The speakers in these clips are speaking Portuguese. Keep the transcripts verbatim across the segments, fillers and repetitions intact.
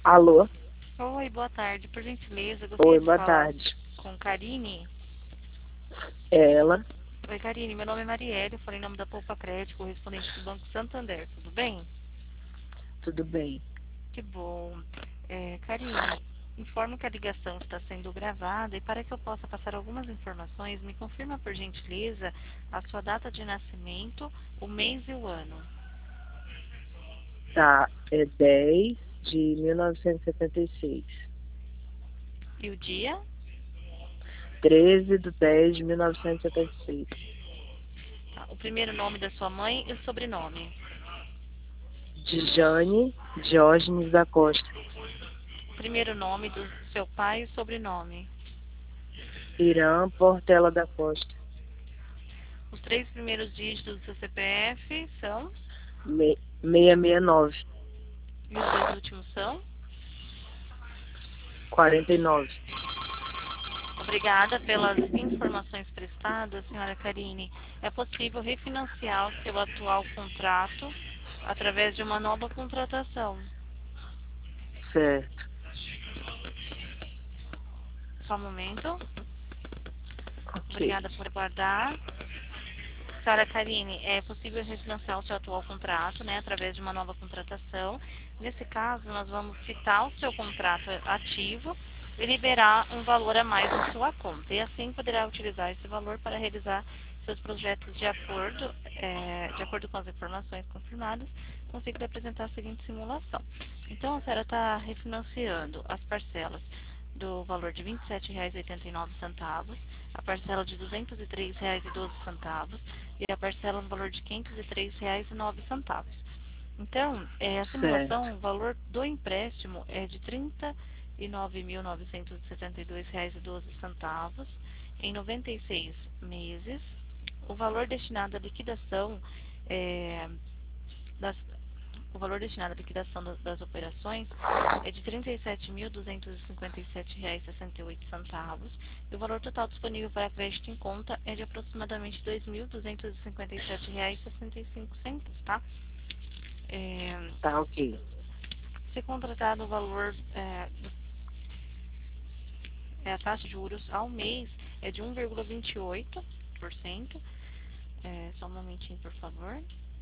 Alô? Oi, boa tarde. Por gentileza, eu gostaria Oi, de boa falar tarde. com Karine. É ela? Oi, Karine, meu nome é Marielle, eu falei em nome da Poupa Crédito, correspondente do Banco Santander. Tudo bem? Tudo bem? Que bom. É, Karine, informo que a ligação está sendo gravada e para que eu possa passar algumas informações, me confirma por gentileza a sua data de nascimento, o mês e o ano. Tá, é dez de mil novecentos e setenta e seis. E o dia? treze de dez de mil novecentos e setenta e seis. Tá, o primeiro nome da sua mãe e o sobrenome. Dijane Diógenes da Costa. O primeiro nome do seu pai e o sobrenome. Irã Portela da Costa. Os três primeiros dígitos do seu C P F são? Me- seiscentos e sessenta e nove. E os dois últimos são? quarenta e nove. Obrigada pelas informações prestadas, senhora Karine. É possível refinanciar o seu atual contrato através de uma nova contratação. Certo. Só um momento. Ok. Obrigada por aguardar. Senhora Karine, é possível refinanciar o seu atual contrato, né, através de uma nova contratação. Nesse caso, nós vamos quitar o seu contrato ativo e liberar um valor a mais na sua conta. E assim poderá utilizar esse valor para realizar seus projetos de acordo, é, de acordo com as informações confirmadas. Consigo lhe apresentar a seguinte simulação. Então, a senhora está refinanciando as parcelas do valor de vinte e sete reais e oitenta e nove centavos, a parcela de duzentos e três reais e doze centavos e a parcela no valor de quinhentos e três reais e nove centavos. Então, é, a Certo. simulação, o valor do empréstimo é de trinta e nove mil novecentos e setenta e dois reais e doze centavos em noventa e seis meses. O valor destinado à liquidação é, das, o valor destinado à liquidação das, das operações é de trinta e sete mil duzentos e cinquenta e sete reais e sessenta e oito centavos e o valor total disponível para crédito em conta é de aproximadamente dois mil duzentos e cinquenta e sete reais e sessenta e cinco centavos, tá? É, Tá, ok. se contratado o valor, é, é, a taxa de juros ao mês é de um vírgula vinte e oito por cento. É, só um momentinho, por favor.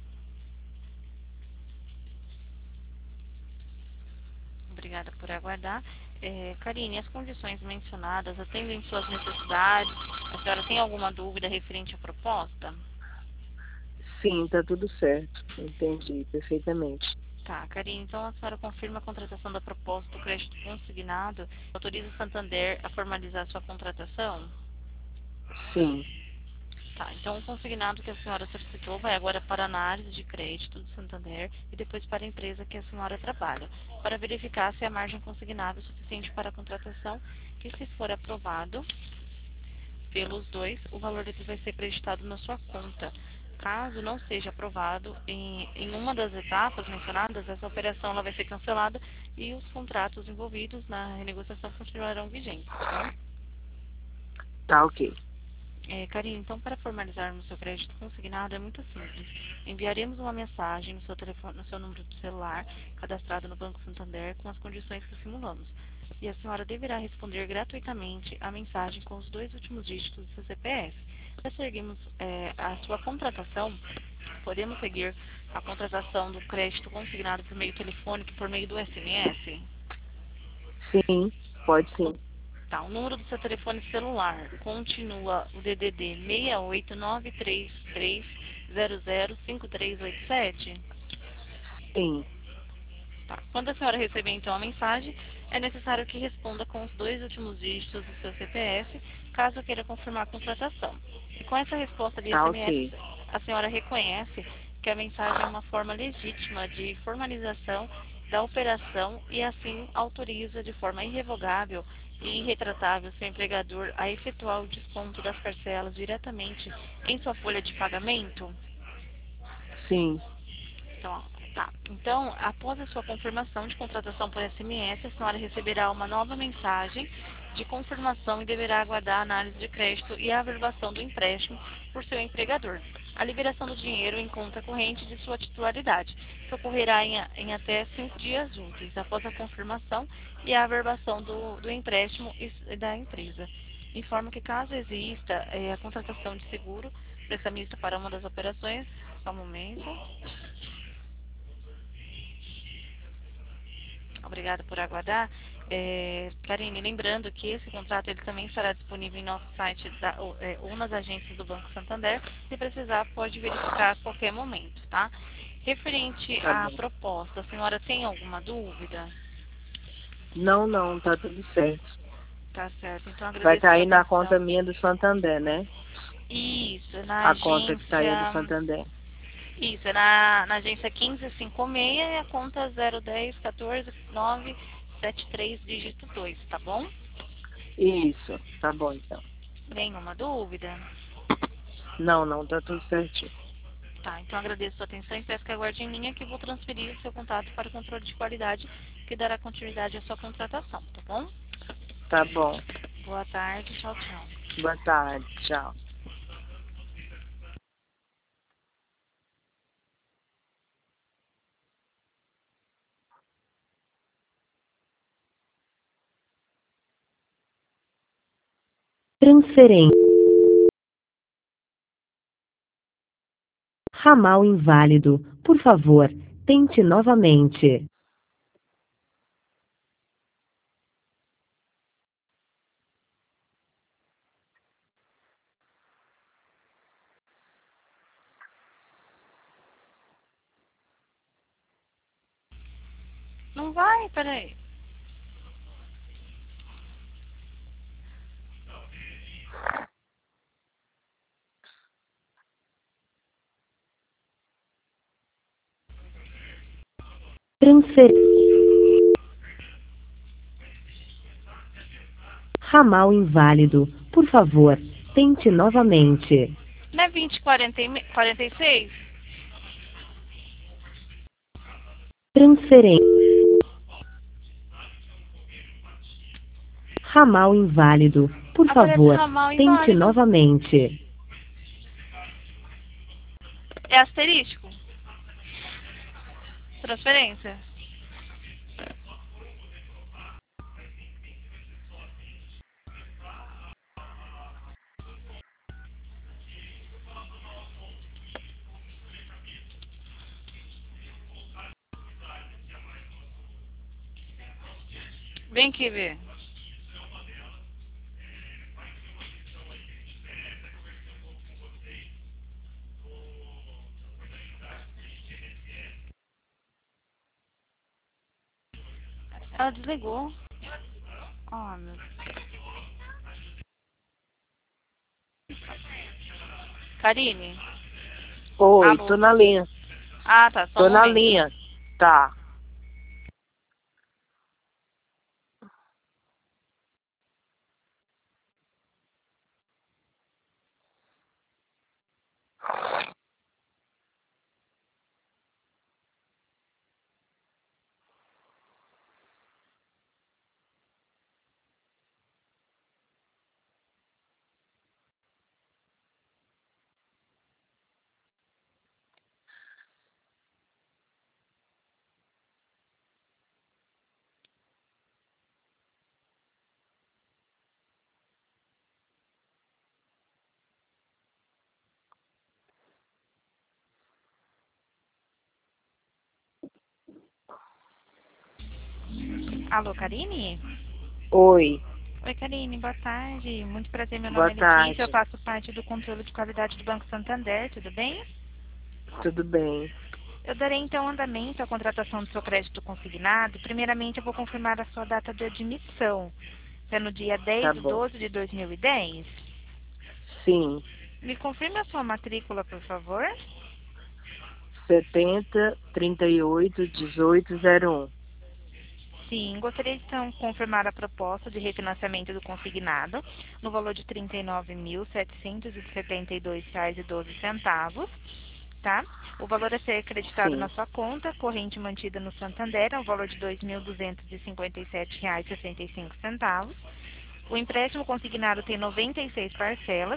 Obrigada por aguardar. É, Karine, as condições mencionadas atendem suas necessidades? A senhora tem alguma dúvida referente à proposta? Sim, tá tudo certo. Entendi perfeitamente. Tá, Karine, então a senhora confirma a contratação da proposta do crédito consignado, autoriza o Santander a formalizar sua contratação? Sim. Tá, então o consignado que a senhora solicitou vai agora para a análise de crédito do Santander e depois para a empresa que a senhora trabalha, para verificar se a margem consignável é suficiente para a contratação e se for aprovado pelos dois, o valor dele vai ser creditado na sua conta. Caso não seja aprovado em, em uma das etapas mencionadas, essa operação ela vai ser cancelada e os contratos envolvidos na renegociação continuarão vigentes, tá bom? Tá, ok. É, Karine, então para formalizarmos seu crédito consignado é muito simples. Enviaremos uma mensagem no seu telefone, no seu número de celular, cadastrado no Banco Santander, com as condições que simulamos. E a senhora deverá responder gratuitamente a mensagem com os dois últimos dígitos do seu C P F. Para seguirmos é, a sua contratação, podemos seguir a contratação do crédito consignado por meio telefônico e por meio do S M S? Sim, pode O, sim. tá, o número do seu telefone celular continua o D D D seis oito nove três três zero zero cinco três oito sete? Sim. Tá. Quando a senhora receber então a mensagem, é necessário que responda com os dois últimos dígitos do seu C P F, caso queira confirmar a contratação. E com essa resposta de Tá, S M S, ok. a senhora reconhece que a mensagem é uma forma legítima de formalização da operação e assim autoriza de forma irrevogável e irretratável seu empregador a efetuar o desconto das parcelas diretamente em sua folha de pagamento? Sim. Então, tá. Então, após a sua confirmação de contratação por S M S, a senhora receberá uma nova mensagem de confirmação e deverá aguardar a análise de crédito e a averbação do empréstimo por seu empregador. a liberação do dinheiro em conta corrente de sua titularidade, que ocorrerá em, em até cinco dias úteis após a confirmação e a averbação do, do empréstimo e da empresa. Informo que caso exista é, a contratação de seguro prestamista para uma das operações, só um momento. Obrigada por aguardar. É, Karine, lembrando que esse contrato ele também estará disponível em nosso site da, ou, é, ou nas agências do Banco Santander. Se precisar, pode verificar a qualquer momento, tá? Referente Tá à bom. proposta, a senhora tem alguma dúvida? Não, não, tá tudo certo. Tá certo, então Vai agradeço a sua cair na conta atenção. minha do Santander, né? Isso, na A conta que saiu do agência... Santander. Isso, é na, na agência quinze cinquenta e seis e a conta zero dez quatorze nove sete três dígito dois, tá bom? Isso, tá bom então. Nenhuma dúvida? Não, não, tá tudo certinho. Tá, então agradeço a sua atenção e peço que aguarde em linha que vou transferir o seu contato para o controle de qualidade que dará continuidade à sua contratação, tá bom? Tá bom. Boa tarde, tchau, tchau. Boa tarde, tchau. Transferência. Ramal inválido. Por favor, tente novamente. Não vai? Peraí. Transfer. Ramal inválido. Por favor, tente novamente. Não é vinte e quarenta e seis? Transferência. Ramal inválido. Por Aparece favor, ramal tente inválido. novamente. É asterístico? Transferência? Vem aqui ver. Ela desligou. Ah, meu Deus. Karine? Oi, Alô? tô na linha. Ah, tá, só um Tô na momento. linha. Tá. Alô, Karine? Oi, Oi, Karine, boa tarde. Muito prazer, meu nome boa é Letícia, eu tarde. faço parte do controle de qualidade do Banco Santander, tudo bem? Tudo bem? Eu darei então andamento à contratação do seu crédito consignado. Primeiramente, eu vou confirmar a sua data de admissão, que é no dia dez Tá de bom. doze de dois mil e dez. Sim, Me confirme a sua matrícula, por favor. setenta, trinta e oito, dezoito, zero um. Sim, gostaria de então confirmar a proposta de refinanciamento do consignado no valor de trinta e nove mil, setecentos e setenta e dois reais e doze centavos, tá? O valor a ser acreditado na Sim, sua conta, corrente mantida no Santander, é um valor de dois mil duzentos e cinquenta e sete reais e sessenta e cinco centavos. O empréstimo consignado tem noventa e seis parcelas,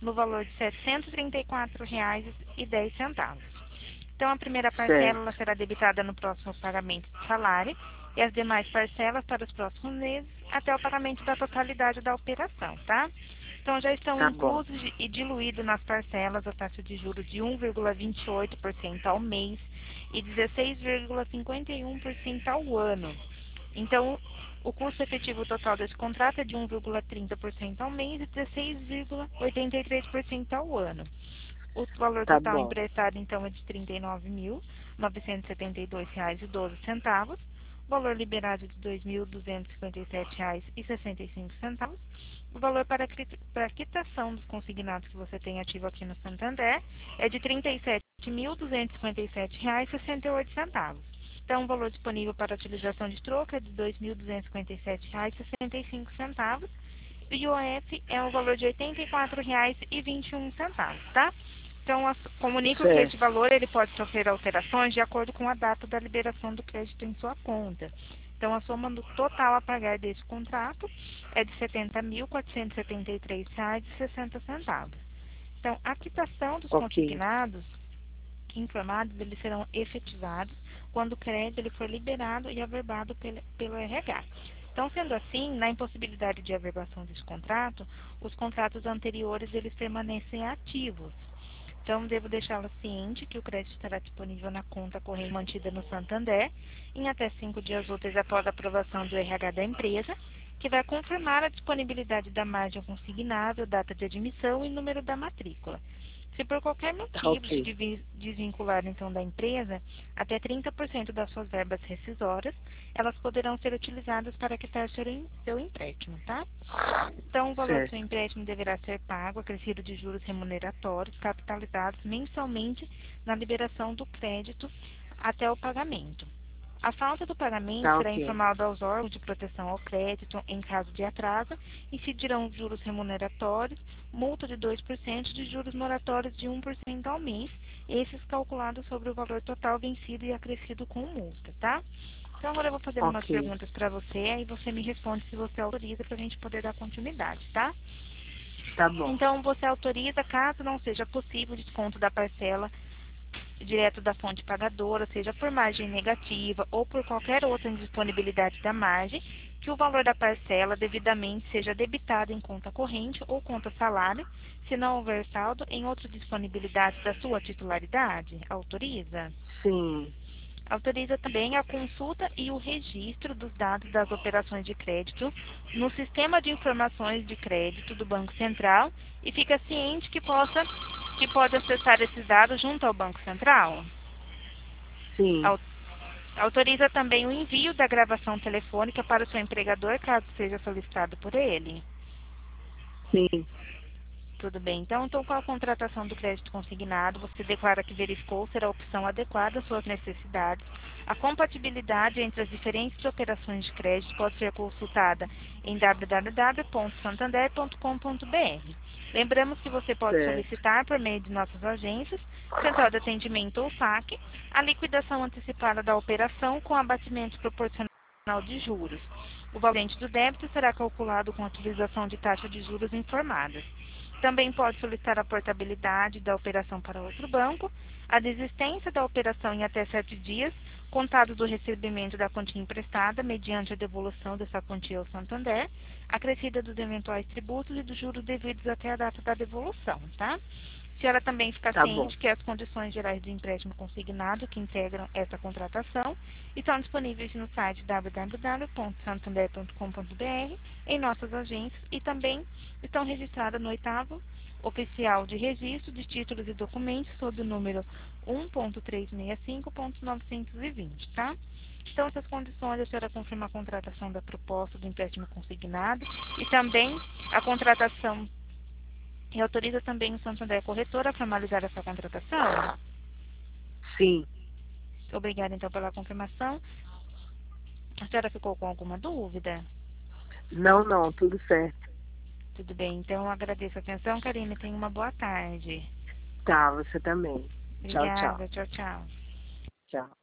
no valor de setecentos e trinta e quatro reais e dez centavos. Então, a primeira parcela Certo. ela será debitada no próximo pagamento do salário e as demais parcelas para os próximos meses até o pagamento da totalidade da operação, tá? Então, já estão Tá bom. inclusos e diluídos nas parcelas a taxa de juros de um vírgula vinte e oito por cento ao mês e dezesseis vírgula cinquenta e um por cento ao ano. Então, o custo efetivo total desse contrato é de um vírgula trinta por cento ao mês e dezesseis vírgula oitenta e três por cento ao ano. O valor Tá total bom. emprestado, então, é de trinta e nove mil, novecentos e setenta e dois reais e doze centavos. O valor liberado de dois mil, duzentos e cinquenta e sete reais e sessenta e cinco centavos. O valor para a quitação dos consignados que você tem ativo aqui no Santander é de trinta e sete mil, duzentos e cinquenta e sete reais e sessenta e oito centavos. Então, o valor disponível para utilização de troca é de dois mil, duzentos e cinquenta e sete reais e sessenta e cinco centavos. E o I O F é o valor de oitenta e quatro reais e vinte e um centavos, tá? Então, as- comunico que esse Certo. valor ele pode sofrer alterações de acordo com a data da liberação do crédito em sua conta. Então, a soma do total a pagar desse contrato é de setenta mil, quatrocentos e setenta e três reais e sessenta centavos. Então, a quitação dos Ok. consignados informados, eles serão efetivados quando o crédito ele for liberado e averbado pelo, pelo R H. Então, sendo assim, na impossibilidade de averbação desse contrato, os contratos anteriores eles permanecem ativos. Então, devo deixá-la ciente que o crédito estará disponível na conta corrente mantida no Santander em até cinco dias úteis após a aprovação do R H da empresa, que vai confirmar a disponibilidade da margem consignável, data de admissão e número da matrícula. Se por qualquer Tá motivo se ok. desvi- desvincular então da empresa, até trinta por cento das suas verbas rescisórias, elas poderão ser utilizadas para quitar seu, em- seu empréstimo, tá? Então, o valor do seu Certo. empréstimo deverá ser pago, acrescido de juros remuneratórios, capitalizados mensalmente na liberação do crédito até o pagamento. A falta do pagamento Tá será ok. informada aos órgãos de proteção ao crédito em caso de atraso, incidirão juros remuneratórios, multa de dois por cento de juros moratórios de um por cento ao mês, esses calculados sobre o valor total vencido e acrescido com multa, tá? Então agora eu vou fazer umas Ok. perguntas para você, aí você me responde se você autoriza para a gente poder dar continuidade, tá? Tá bom. Então você autoriza, caso não seja possível o desconto da parcela direto da fonte pagadora, seja por margem negativa ou por qualquer outra indisponibilidade da margem, que o valor da parcela devidamente seja debitado em conta corrente ou conta salário, se não houver saldo em outra disponibilidade da sua titularidade. Autoriza? Sim. Autoriza também a consulta e o registro dos dados das operações de crédito no Sistema de Informações de Crédito do Banco Central e fica ciente que possa que pode acessar esses dados junto ao Banco Central. Sim. Au- Autoriza também o envio da gravação telefônica para o seu empregador, caso seja solicitado por ele. Sim. Tudo bem. Então, então, com a contratação do crédito consignado, você declara que verificou ser a opção adequada às suas necessidades. A compatibilidade entre as diferentes operações de crédito pode ser consultada em w w w ponto santander ponto com ponto b r. Lembramos que você pode Certo. solicitar, por meio de nossas agências, Central de Atendimento ou saque, a liquidação antecipada da operação com abatimento proporcional de juros. O valente do débito será calculado com a utilização de taxa de juros informadas. Também pode solicitar a portabilidade da operação para outro banco, a desistência da operação em até sete dias, contados do recebimento da quantia emprestada, mediante a devolução dessa quantia ao Santander, acrescida dos eventuais tributos e dos juros devidos até a data da devolução, tá? A senhora também fica Tá bom. ciente que as condições gerais do empréstimo consignado que integram essa contratação estão disponíveis no site w w w ponto santander ponto com ponto b r, em nossas agências e também estão registradas no oitavo oficial de registro de títulos e documentos sob o número um ponto trezentos e sessenta e cinco ponto novecentos e vinte, tá? Então, essas condições, a senhora confirma a contratação da proposta do empréstimo consignado e também a contratação e autoriza também o Santander Corretora a formalizar essa contratação. Sim. Obrigada, então, pela confirmação. A senhora ficou com alguma dúvida? Não, não, tudo certo. Tudo bem, então eu agradeço a atenção, Karine. Tenha uma boa tarde. Tá, você também. Tchau, tchau. Obrigada, tchau, tchau. Tchau.